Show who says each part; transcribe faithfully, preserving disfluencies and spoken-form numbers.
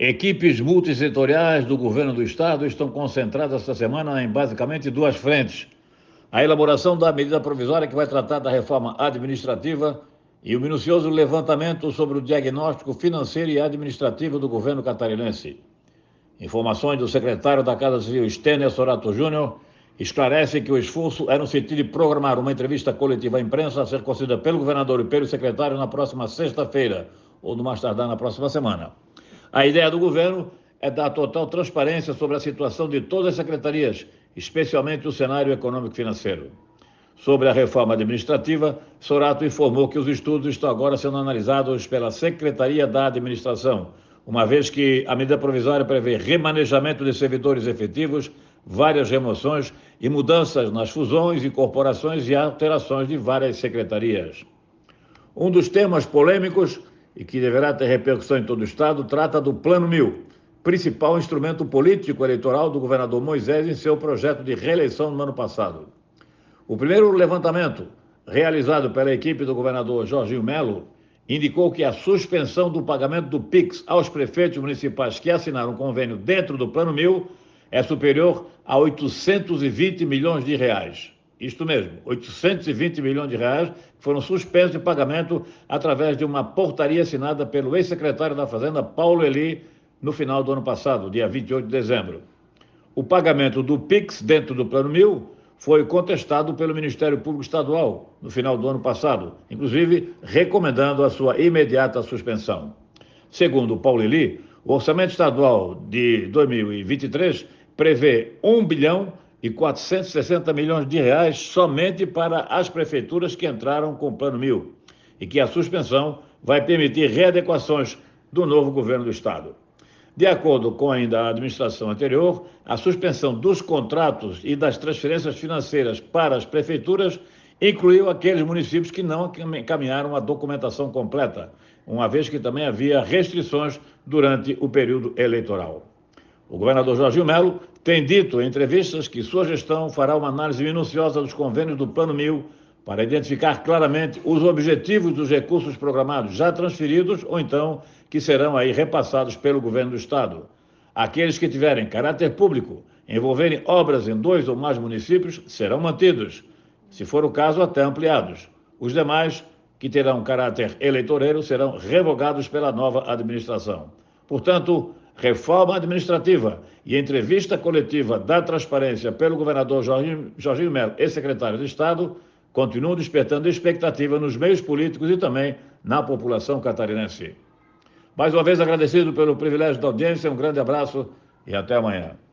Speaker 1: Equipes multissetoriais do governo do estado estão concentradas esta semana em basicamente duas frentes: a elaboração da medida provisória que vai tratar da reforma administrativa e o minucioso levantamento sobre o diagnóstico financeiro e administrativo do governo catarinense. Informações do secretário da Casa Civil, Stênio Sorato Júnior, esclarecem que o esforço é no sentido de programar uma entrevista coletiva à imprensa a ser concedida pelo governador e pelo secretário na próxima sexta-feira, ou no mais tardar na próxima semana. A ideia do governo é dar total transparência sobre a situação de todas as secretarias, especialmente o cenário econômico-financeiro. Sobre a reforma administrativa, Sorato informou que os estudos estão agora sendo analisados pela Secretaria da Administração, uma vez que a medida provisória prevê remanejamento de servidores efetivos, várias remoções e mudanças nas fusões, incorporações e alterações de várias secretarias. Um dos temas polêmicos e que deverá ter repercussão em todo o estado trata do Plano Mil, principal instrumento político eleitoral do governador Moisés em seu projeto de reeleição no ano passado. O primeiro levantamento, realizado pela equipe do governador Jorginho Melo, indicou que a suspensão do pagamento do Pix aos prefeitos municipais que assinaram um convênio dentro do Plano Mil é superior a oitocentos e vinte milhões de reais. Isto mesmo, oitocentos e vinte milhões de reais foram suspensos de pagamento através de uma portaria assinada pelo ex-secretário da Fazenda, Paulo Eli, no final do ano passado, dia vinte e oito de dezembro. O pagamento do Pix dentro do Plano Mil foi contestado pelo Ministério Público Estadual no final do ano passado, inclusive recomendando a sua imediata suspensão. Segundo Paulo Eli, o orçamento estadual de dois mil e vinte e três prevê um bilhão e quatrocentos e sessenta milhões de reais somente para as prefeituras que entraram com o Plano Mil e que a suspensão vai permitir readequações do novo governo do estado. De acordo com ainda a administração anterior, a suspensão dos contratos e das transferências financeiras para as prefeituras incluiu aqueles municípios que não encaminharam a documentação completa, uma vez que também havia restrições durante o período eleitoral. O governador Jorginho Melo tem dito em entrevistas que sua gestão fará uma análise minuciosa dos convênios do Plano Mil para identificar claramente os objetivos dos recursos programados já transferidos ou então que serão aí repassados pelo governo do estado. Aqueles que tiverem caráter público, envolverem obras em dois ou mais municípios, serão mantidos, se for o caso até ampliados. Os demais, que terão caráter eleitoreiro, serão revogados pela nova administração. Portanto, reforma administrativa e entrevista coletiva da transparência pelo governador Jorginho, Jorginho Melo, ex-secretário de Estado, continuam despertando expectativa nos meios políticos e também na população catarinense. Mais uma vez agradecido pelo privilégio da audiência, um grande abraço e até amanhã.